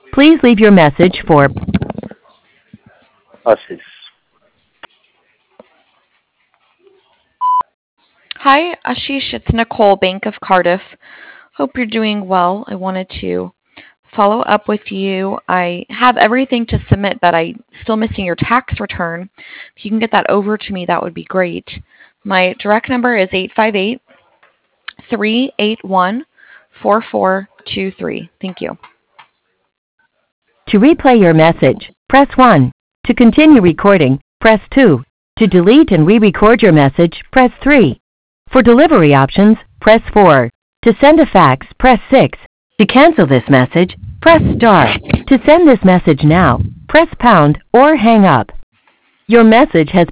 Please leave your message for Ashish. Hi, Ashish. It's Nicole, Bank of Cardiff. Hope you're doing well. I wanted to follow up with you. I have everything to submit, but I'm still missing your tax return. If you can get that over to me, that would be great. My direct number is 858-381-4423. Thank you. to replay your message, press 1. To continue recording, press 2. To delete and re-record your message, press 3. For delivery options, press 4. To send a fax, press 6. To cancel this message, press star. To send this message now, press pound or hang up. Your message has